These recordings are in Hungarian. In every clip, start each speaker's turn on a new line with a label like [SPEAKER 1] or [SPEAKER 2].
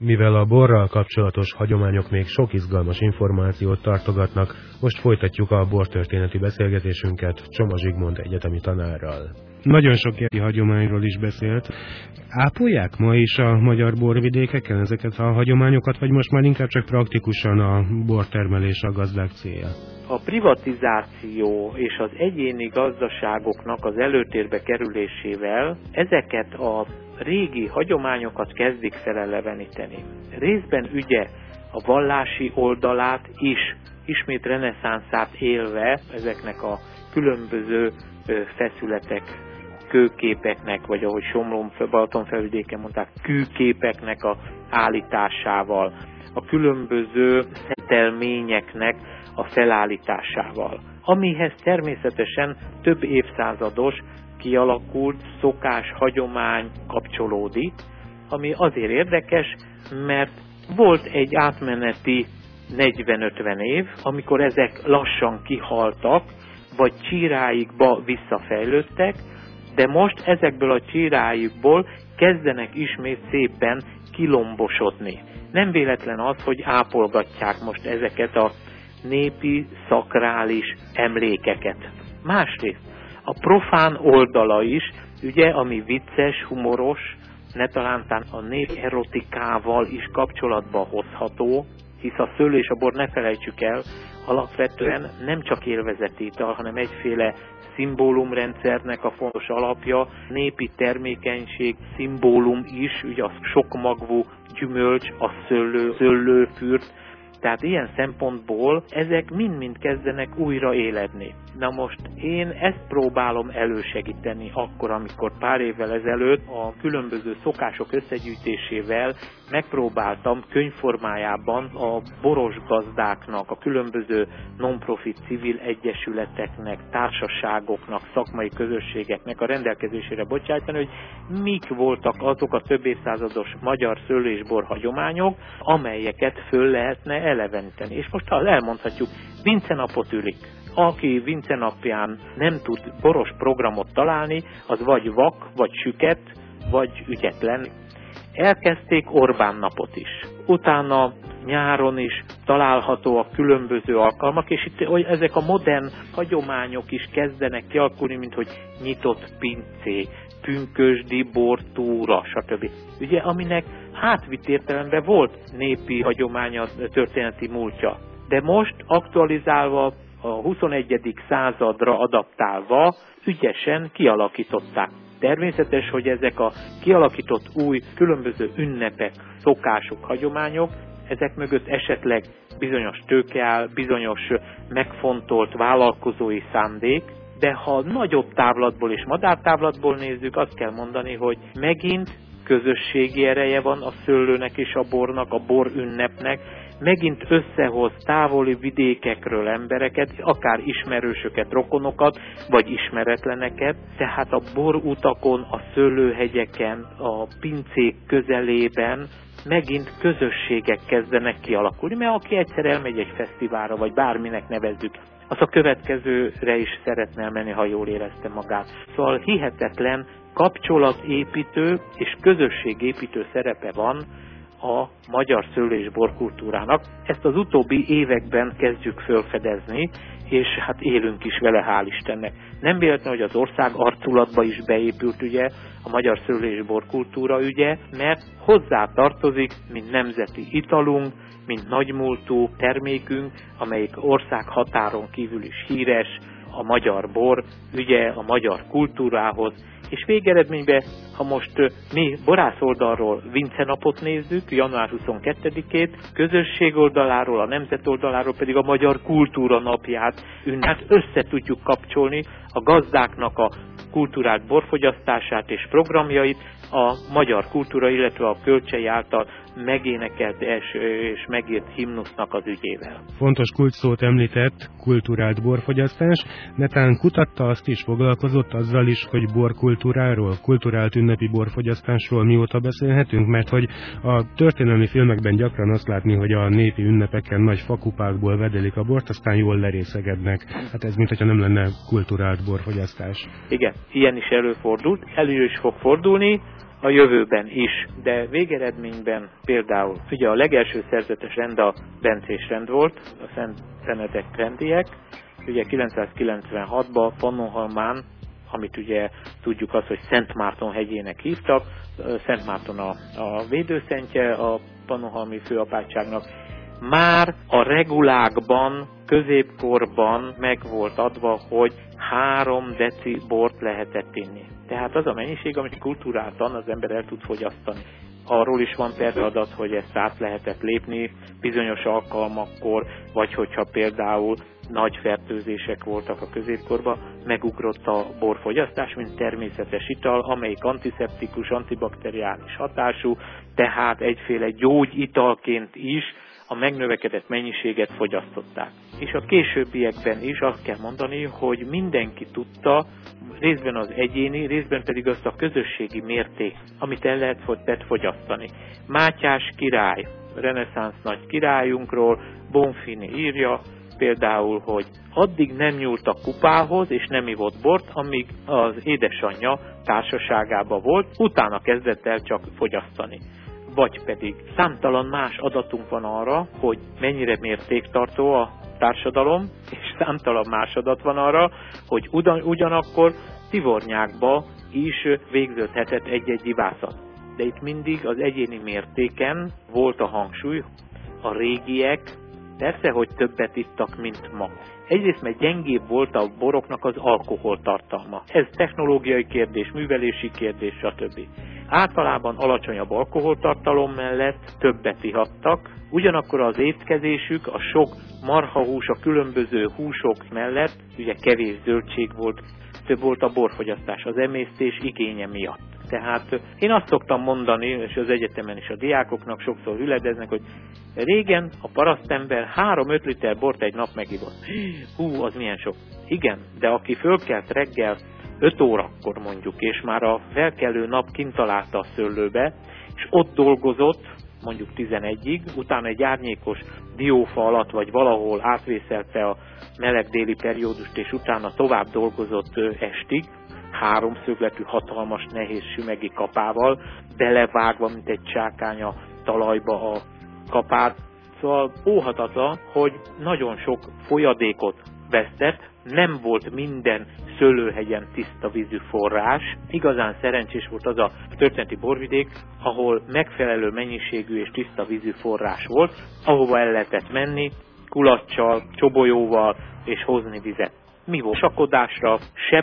[SPEAKER 1] Mivel a borral kapcsolatos hagyományok még sok izgalmas információt tartogatnak, most folytatjuk a bortörténeti beszélgetésünket Csoma Zsigmond egyetemi tanárral. Nagyon sok ilyen hagyományról is beszélt. Ápolják ma is a magyar borvidékeken ezeket a hagyományokat, vagy most már inkább csak praktikusan a bortermelés a gazdák célja?
[SPEAKER 2] A privatizáció és az egyéni gazdaságoknak az előtérbe kerülésével ezeket a régi hagyományokat kezdik feleleveníteni. Részben ugye a vallási oldalát is, ismét reneszánszát élve ezeknek a különböző feszületek, kőképeknek, vagy ahogy Balatonfelvidéken mondták, kőképeknek a állításával, a különböző szentelményeknek a felállításával, amihez természetesen több évszázados kialakult szokás, hagyomány kapcsolódik, ami azért érdekes, mert volt egy átmeneti 40-50 év, amikor ezek lassan kihaltak, vagy csíráikba visszafejlődtek, de most ezekből a csíráikból kezdenek ismét szépen kilombosodni. Nem véletlen az, hogy ápolgatják most ezeket a népi, szakrális emlékeket. Másrészt a profán oldala is, ugye, ami vicces, humoros, netalántán a nép erotikával is kapcsolatba hozható, hisz a szőlő és a bor, ne felejtsük el, alapvetően nem csak élvezeti ital, hanem egyféle szimbólumrendszernek a fontos alapja, népi termékenység, szimbólum is, ugye a sokmagvú gyümölcs, a szőlőfürt, tehát ilyen szempontból ezek mind-mind kezdenek újra éledni. Na most én ezt próbálom elősegíteni akkor, amikor pár évvel ezelőtt a különböző szokások összegyűjtésével megpróbáltam könyvformájában a boros gazdáknak, a különböző non-profit civil egyesületeknek, társaságoknak, szakmai közösségeknek a rendelkezésére bocsájtani, hogy mik voltak azok a több évszázados magyar szőlő és bor hagyományok, amelyeket föl lehetne eleveníteni. És most elmondhatjuk, Vince napot ülik. Aki Vince napján nem tud boros programot találni, az vagy vak, vagy süket, vagy ügyetlen. Elkezdték Orbán napot is. Utána nyáron is találhatóak különböző alkalmak, és itt ezek a modern hagyományok is kezdenek kialakulni, mint hogy nyitott pincé, pünkösdi bortúra, stb. Ugye, aminek átvitt értelemben volt népi hagyománya, történeti múltja. De most aktualizálva, a 21. századra adaptálva ügyesen kialakították. Természetes, hogy ezek a kialakított új különböző ünnepek, szokások, hagyományok, ezek mögött esetleg bizonyos tőke áll, bizonyos megfontolt vállalkozói szándék, de ha nagyobb távlatból és madártávlatból nézzük, azt kell mondani, hogy megint közösségi ereje van a szőlőnek és a bornak, a bor ünnepnek, megint összehoz távoli vidékekről embereket, akár ismerősöket, rokonokat, vagy ismeretleneket, tehát a borutakon, a szőlőhegyeken, a pincék közelében megint közösségek kezdenek kialakulni, mert aki egyszer elmegy egy fesztiválra, vagy bárminek nevezzük, az a következőre is szeretne elmenni, ha jól érezte magát. Szóval hihetetlen kapcsolatépítő és közösségépítő szerepe van a magyar szőlő- és borkultúrának. Ezt az utóbbi években kezdjük felfedezni, és hát élünk is vele, hál' Istennek. Nem véletlen, hogy az ország arculatba is beépült ugye a magyar szőlő- és borkultúra ügye, mert hozzá tartozik, mint nemzeti italunk, mint nagymúltú termékünk, amelyik ország határon kívül is híres, a magyar bor ügye a magyar kultúrához, és végeredményben, ha most mi borász oldalról Vince napot nézzük, január 22-ét, közösség oldaláról, a nemzet oldaláról pedig a magyar kultúra napját össze tudjuk kapcsolni a gazdáknak a kultúrált borfogyasztását és programjait a magyar kultúra, illetve a Kölcsey által megénekelt és megírt himnusznak az ügyével.
[SPEAKER 1] Fontos kulcsszót említett, kulturált borfogyasztás, netán kutatta, azt is foglalkozott azzal is, hogy borkultúráról, kulturált ünnepi borfogyasztásról mióta beszélhetünk, mert hogy a történelmi filmekben gyakran azt látni, hogy a népi ünnepeken nagy fakupákból vedelik a bort, aztán jól lerészegednek. Hát ez mintha nem lenne kulturált borfogyasztás.
[SPEAKER 2] Igen, ilyen is előfordult, elő is fog fordulni. a jövőben is. De végeredményben például ugye a legelső szerzetes rend a bencés rend volt, a Szent Szenetek rendiek, ugye 996-ban Pannonhalmán, amit ugye tudjuk azt, hogy Szent Márton hegyének hívtak, Szent Márton a védőszentje a pannonhalmi főapátságnak, már a regulákban, középkorban meg volt adva, hogy 3 deci bort lehetett inni. Tehát az a mennyiség, amit kultúráltan az ember el tud fogyasztani. Arról is van persze adat, hogy ezt át lehetett lépni bizonyos alkalmakkor, vagy hogyha például nagy fertőzések voltak a középkorban, megugrott a borfogyasztás, mint természetes ital, amelyik antiszeptikus, antibakteriális hatású, tehát egyféle gyógyitalként is a megnövekedett mennyiséget fogyasztották. És a későbbiekben is azt kell mondani, hogy mindenki tudta, részben az egyéni, részben pedig azt a közösségi mérték, amit el lehet fogyasztani. Mátyás király, reneszánsz nagy királyunkról, Bonfini írja például, hogy addig nem nyúlt a kupához, és nem ivott bort, amíg az édesanyja társaságában volt, utána kezdett el csak fogyasztani. Vagy pedig számtalan más adatunk van arra, hogy mennyire mértéktartó a társadalom, és számtalan más adat van arra, hogy ugyanakkor Tivornyákba is végződhetett egy-egy ivászat. De itt mindig az egyéni mértéken volt a hangsúly, a régiek persze, hogy többet ittak, mint ma. Egyrészt, mert gyengébb volt a boroknak az alkoholtartalma. Ez technológiai kérdés, művelési kérdés, stb. Általában alacsonyabb alkoholtartalom mellett többet ihattak, ugyanakkor az étkezésük, a sok marhahús, a különböző húsok mellett, ugye kevés zöldség volt, több volt a borfogyasztás az emésztés igénye miatt. Tehát én azt szoktam mondani, és az egyetemen is a diákoknak sokszor hüledeznek, hogy régen a parasztember 3-5 liter bort egy nap megivott. Hú, az milyen sok. Igen, de aki fölkelt reggel 5 órakor mondjuk, és már a felkelő nap kint találta a szőlőbe, és ott dolgozott, mondjuk 11-ig, utána egy árnyékos diófa alatt, vagy valahol átvészelte a meleg déli periódust, és utána tovább dolgozott estig, 3 szögletű, hatalmas, nehéz sümegi kapával, belevágva, mint egy csákány a talajba a kapát. Szóval óhatatlan, hogy nagyon sok folyadékot vesztett, nem volt minden szőlőhegyen tiszta vízű forrás. Igazán szerencsés volt az a történeti borvidék, ahol megfelelő mennyiségű és tiszta vízű forrás volt, ahova el lehetett menni, kulaccsal, csobolyóval és hozni vizet. Mi volt? Sakodásra,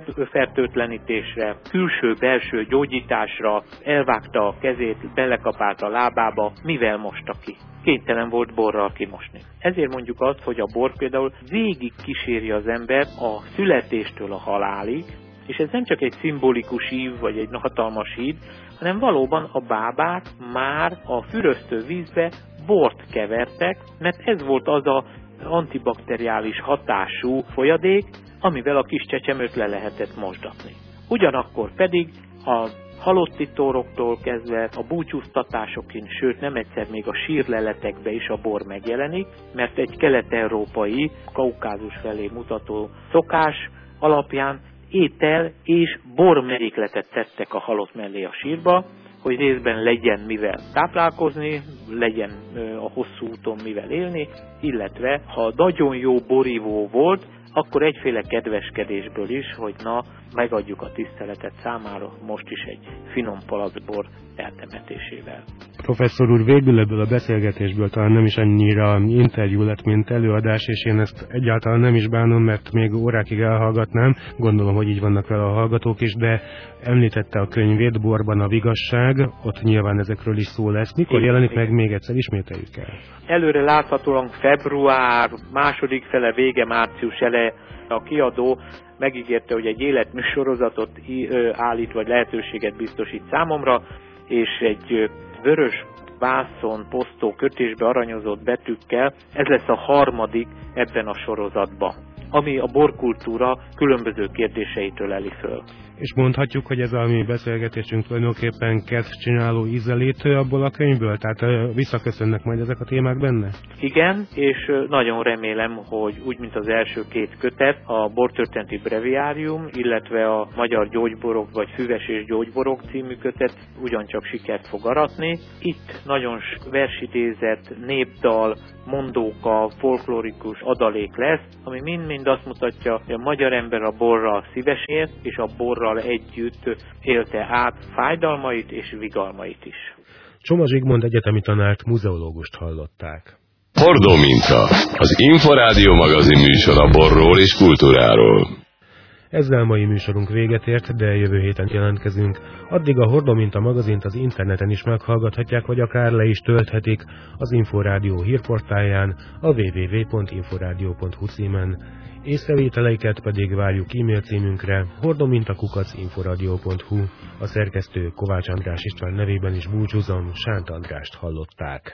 [SPEAKER 2] sebfertőtlenítésre, külső-belső gyógyításra, elvágta a kezét, belekapált a lábába, mivel mosta ki? Kénytelen volt borral kimosni. Ezért mondjuk azt, hogy a bor például végig kíséri az ember a születéstől a halálig, és ez nem csak egy szimbolikus ív, vagy egy hatalmas híd, hanem valóban a bábák már a füröztő vízbe bort kevertek, mert ez volt az a antibakteriális hatású folyadék, amivel a kis csecsemőt le lehetett mosdatni. Ugyanakkor pedig a halotti tóroktól kezdve a búcsúztatásokon, sőt nem egyszer még a sírleletekbe is a bor megjelenik, mert egy kelet-európai, Kaukázus felé mutató szokás alapján étel és bormerékletet tettek a halott mellé a sírba, hogy részben legyen mivel táplálkozni, legyen a hosszú úton mivel élni, illetve ha nagyon jó borívó volt, akkor egyféle kedveskedésből is, hogy na, megadjuk a tiszteletet számára most is egy finom palackbor eltemetésével.
[SPEAKER 1] Professzor úr, végül ebből a beszélgetésből talán nem is annyira interjú lett, mint előadás, és én ezt egyáltalán nem is bánom, mert még órákig elhallgatnám, gondolom, hogy így vannak vele a hallgatók is, de említette a könyvét, Borban a vigasság, ott nyilván ezekről is szó lesz. Mikor jelenik meg, még egyszer ismételjük el?
[SPEAKER 2] Előre láthatóan február második fele, vége március ele a kiadó megígérte, hogy egy életműsorozatot állít, vagy lehetőséget biztosít számomra, és egy vörös vászon posztó kötésbe aranyozott betűkkel, ez lesz a 3. ebben a sorozatban, ami a borkultúra különböző kérdéseitől eli föl.
[SPEAKER 1] És mondhatjuk, hogy ez a mi beszélgetésünk tulajdonképpen csináló ízelít abból a könyvből? Tehát visszaköszönnek majd ezek a témák benne?
[SPEAKER 2] Igen, és nagyon remélem, hogy úgy, mint az első két kötet, a Bortörténeti breviárium, illetve a Magyar gyógyborok vagy Füves és gyógyborok című kötet ugyancsak sikert fog aratni. Itt nagyon versidézet, népdal, mondóka, folklorikus adalék lesz, ami mind-mind azt mutatja, hogy a magyar ember a borral szíves élt, és a borral együtt élte át fájdalmait és vigalmait is.
[SPEAKER 1] Csoma Zsigmond egyetemi tanárt, muzeológust hallották.
[SPEAKER 3] Hordó minta, az Inforádió magazin műsor a borról és kultúráról.
[SPEAKER 1] Ezzel mai műsorunk véget ért, de jövő héten jelentkezünk. Addig a Hordó minta magazint az interneten is meghallgathatják, vagy akár le is tölthetik az Inforádió hírportáján, a www.inforadio.hu címen. Észrevételeiket pedig várjuk e-mail címünkre hordominta@inforadio.hu. A szerkesztő Kovács András István nevében is búcsúzom, Sánt Andrást hallották.